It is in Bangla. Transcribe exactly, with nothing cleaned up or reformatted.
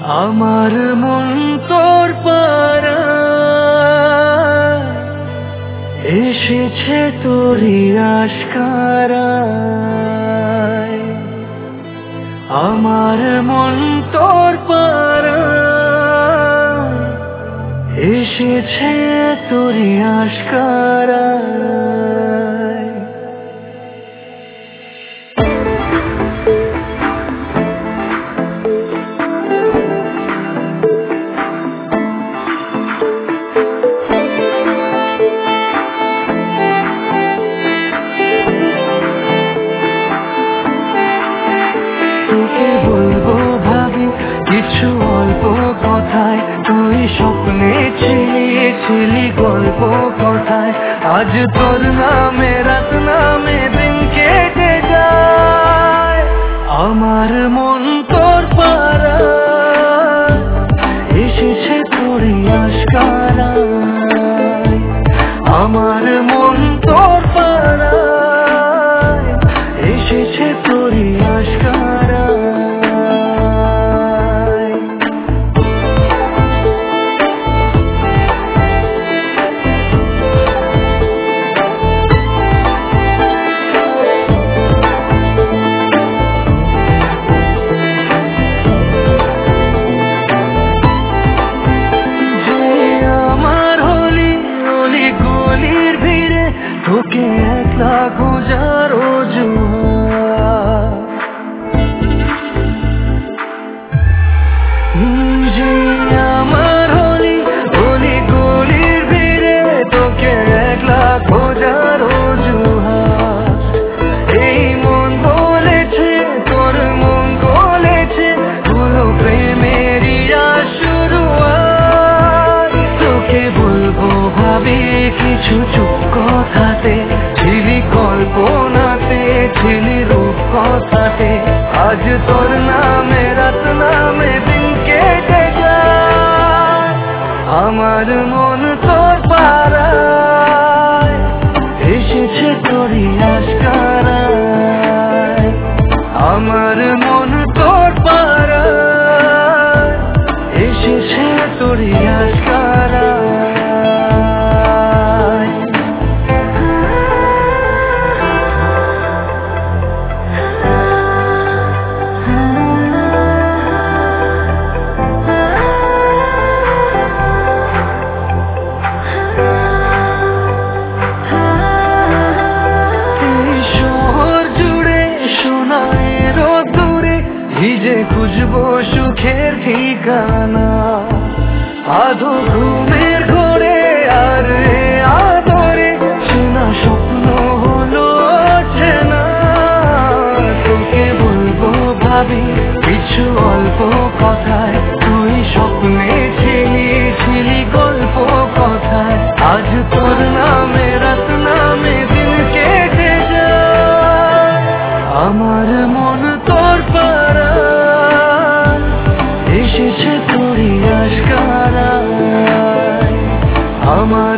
আমার মন তোর পাড়ায় এসেছে তোরই আশকারায়। আমার মন তোর পাড়ায় এসেছে তোরই আশকারায়। তোকে বলবো ভাবি কিছু অল্প কথায়, তুই স্বপ্নে ছিলি ছিলি গল্প কথায়। আজ তোর নামে রাত নামে দিন কেটে যায়। আমার মন তোর পাড়ায় এসেছে তোরই আশকারায়। আমার মন তোর পাড়ায় এসেছে তোরই আশকারায়। তোকে একলা খোঁজার অজুহাত, যে আমার হলি হলি গলির ভিড়ে তোকে একলা খোঁজার অজুহাত। এই মন বলেছে তোর মন বলেছে হলো প্রেমেরই শুরুয়াত। তোকে বলবো ভাবি কিছু চুপ কথাতে, ছিলি কল্পনাতে ছিলি রূপ কথাতে। আজ তোর নামে রাত নামে দিন কেটে যায়। আমার মন তোর পাড়ায় এসেছে তোরই আশকারায়। আমার মন তোর পাড়ায় এসেছে তোরই আশকারায়। ভিজে খুঁজবো সুখের ঠিকানা, আধো ঘুমের ঘরে আর আদরে চেনা স্বপ্ন হলো চেনা। তোকে বলবো ভাবি কিছু অল্প কথায়, তুই স্বপ্নে ছিলি ছিলি গল্প কথায়। আজ তোর নামে রাত নামে দিন কেটে যায়। আমার মন তোর পাড়ায় এসেছে তোরই আশকারায়। আমার